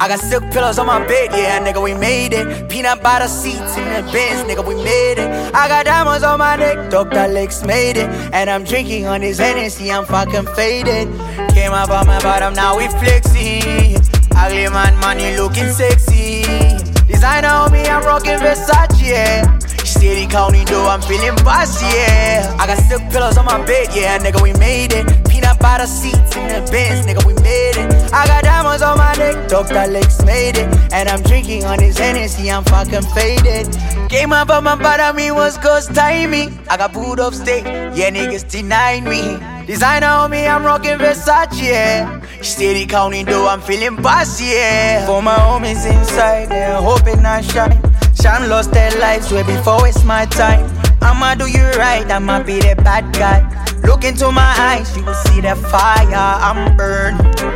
I got silk pillows on my bed, yeah, nigga, we made it. Peanut butter seats in the Benz, nigga, we made it. I got diamonds on my neck, Dr. Lex made it. And I'm drinking on this Hennessy, I'm fucking faded. Came up on my bottom, now we flexing. Ugly man, money looking sexy. Designer on me, I'm rocking Versace, yeah. Steady counting dough, I'm feeling bossy, yeah. I got silk pillows on my bed, yeah, nigga, we made it. Peanut butter seats in the Benz, nigga, we made it. I got diamonds on my neck, Dr. Lex made it. And I'm drinking on this Hennessy, I'm fucking faded. Came up on my bottom, me was ghost timing. I got booed up state, yeah, niggas denied me. Designer on me, I'm rocking Versace, yeah. Steady counting dough, I'm feeling bossy, yeah. For my homies inside, they're hoping I shine. Some lost their lives way before it's my time. I'ma do you right, I'ma be the bad guy. Look into my eyes, you will see the fire, I'm burning.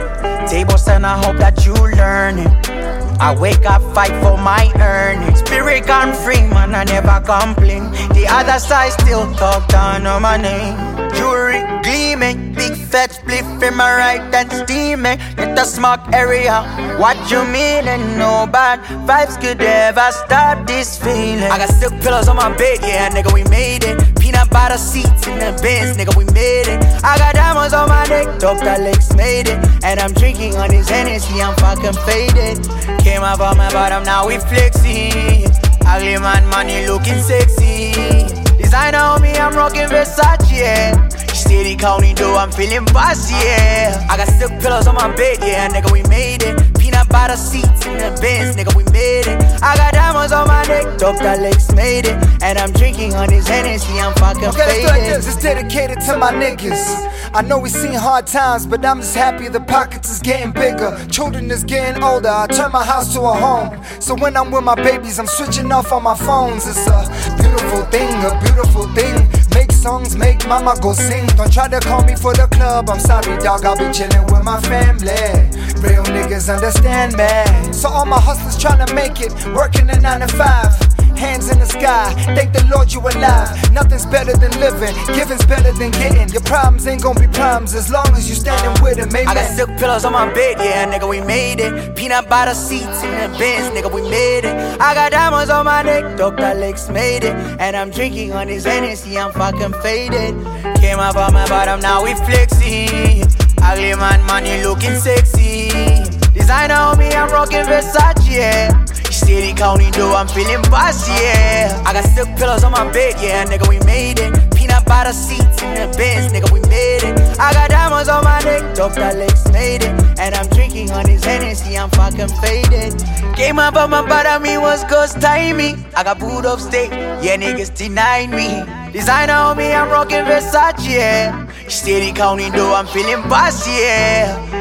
Tables and I hope that you learn it. I wake up, fight for my earnings. Spirit gone free, man, I never complain. The other side still talk down on my name. Jewelry gleaming, big fat spliff in my right and steaming. Hit the smoke area, what you mean and no bad vibes could ever stop this feeling. I got silk pillows on my bed, yeah, nigga, we made it. Peanut butter seats in the Benz, nigga, we made it. I got diamonds on my neck, Dr. Lex made it. And I'm drinking on this Hennessy, I'm fucking faded. Came up on my bottom, now we flexing. Ugly man, money looking sexy. Designer on me, I'm rocking Versace, yeah. Steady counting dough, I'm feeling bossy, yeah. I got silk pillows on my bed, yeah, nigga, we made it. Peanut butter seats in the Benz, nigga, we made it. I got diamonds on my neck, Dr. Lex made it. And I'm drinking on this Hennessy, I'm fucking faded. Like this. It's dedicated to my niggas. I know we seen hard times, but I'm just happy the pockets is getting bigger. Children is getting older, I turn my house to a home. So when I'm with my babies, I'm switching off on my phones. It's a beautiful thing, a beautiful thing. Make songs, make mama go sing. Don't try to call me for the club, I'm sorry dog, I'll be chillin' with my family. Real niggas understand me. So all my hustlers tryna make it, working a 9 to 5. Hands in the sky, thank the Lord you alive. Nothing's better than living, giving's better than getting. Your problems ain't gonna be problems as long as you standing with it, amen. I got silk pillows on my bed, yeah, nigga, we made it. Peanut butter seats in the Benz, nigga, we made it. I got diamonds on my neck, Dr. Lex made it. And I'm drinking on this Hennessy, I'm fucking faded. Came up on my bottom, now we flexing. Ugly man, money looking sexy. Designer on me, I'm rocking Versace, yeah. Steady counting dough, I'm feeling bossy, yeah. I got silk pillows on my bed, yeah, nigga, we made it. Peanut butter seats in the Benz, nigga, we made it. I got diamonds on my neck, Dr. Lex made it. And I'm drinking on this Hennessy, I'm fucking faded. Came up on my bottom, me was ghost timing. I got booed up state, yeah, niggas denied me. Designer on me, I'm rocking Versace, yeah. Steady counting dough, I'm feeling bossy, yeah.